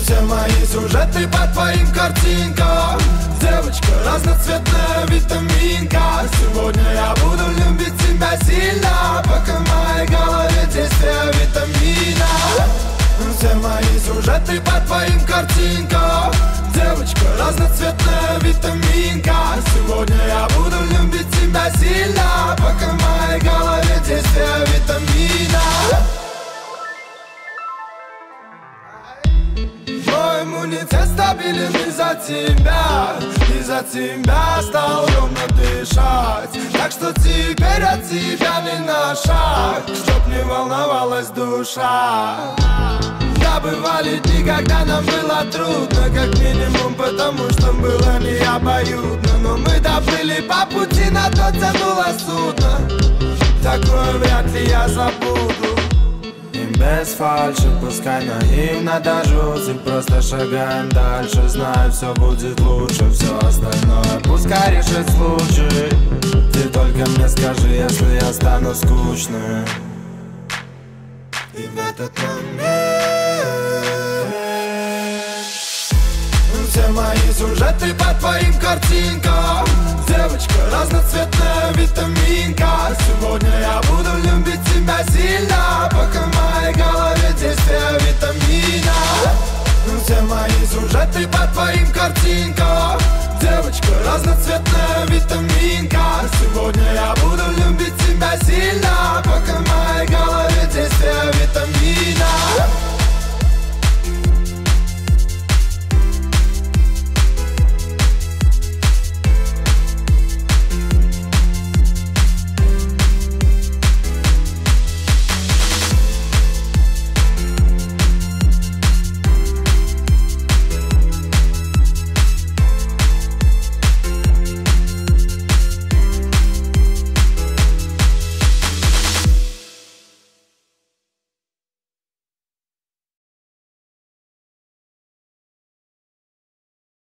Все мои сюжеты по твоим картинкам. Девочка разноцветная витаминка. Сегодня я буду любить тебя сильно, пока в моей голове действие витамина. Все мои сюжеты по твоим картинкам. Девочка разноцветная витаминка. Сегодня я буду любить тебя сильно, пока в моей голове действие витамина. Мой иммунитет стабилен из-за тебя. Из-за тебя стал ровно дышать. Так что теперь от тебя не на шаг, чтоб не волновалась душа. Да, бывали дни, когда нам было трудно, как минимум потому, что было не обоюдно. Но мы доплыли по пути, на то тянуло судно. Такое вряд ли я забуду. И без фальши, пускай наивно даже и просто шагаем дальше. Знаю, все будет лучше, все остальное пускай решит случай. Ты только мне скажи, если я стану скучным. И в этот момент все мои сюжеты по твоим картинкам. Девочка разноцветная витаминка. Сегодня я буду любить тебя сильно, пока в моей голове действие витамина. Все мои сюжеты по твоим картинкам. Девочка разноцветная